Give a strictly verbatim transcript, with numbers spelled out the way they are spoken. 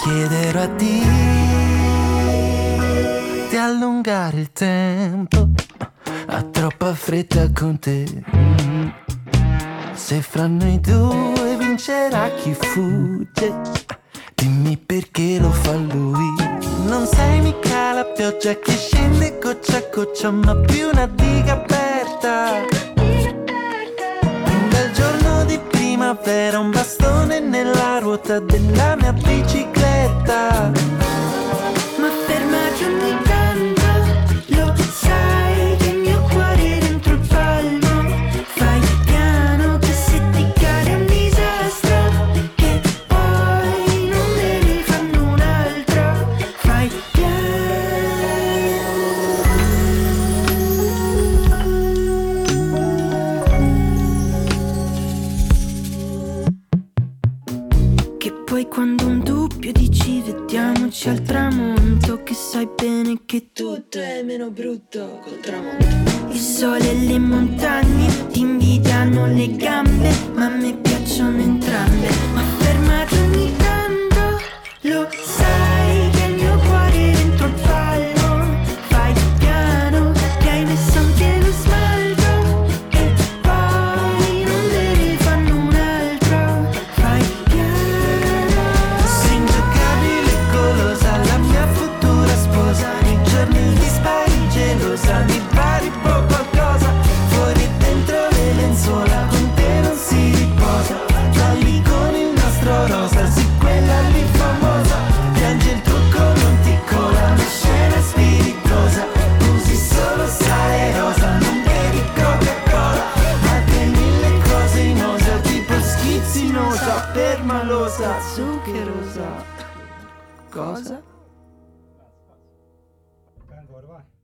chiederò a Dio di allungare il tempo, ha troppa fretta con te. mm. Se fra noi due vincerà chi fugge, dimmi perché lo fa lui. Non sei mica la pioggia che scende goccia a goccia, ma più una diga aperta. Un bel giorno di primavera, un bastone nella ruota della mia bicicletta. Ma fermati ogni tanto, lo sai che il mio cuore è dentro il palmo. Fai piano che se ti cade è un disastro, e poi non me ne fanno un altro. Fai che poi quando un dubbio dici vediamoci al tramonto, che sai bene che tutto è meno brutto col tramonto. Il sole e le montagne ti invidiano le gambe, ma a me piacciono entrambe. Ma fermati ogni tanto, lo sai che il mio cuore è dentro il palmo. Fai piano che hai messo anche lo smalto, e poi non me ne fanno un altro. Fai piano. Sei ingiocabile e golosa, la mia futura sposa. Nei giorni dispari gelosa, mi pari po' qualcosa. Fuori e dentro le lenzuola, con te non si riposa. Da lì con il nastro rosa, sì quella lì famosa. Piange il trucco, non ti cola, una scena spiritosa. Usi solo sale rosa, non bevi Coca-Cola. Ma te mille cose in osa, tipo schizzinosa, permalosa, zuccherosa. Cosa? Ancora, vai.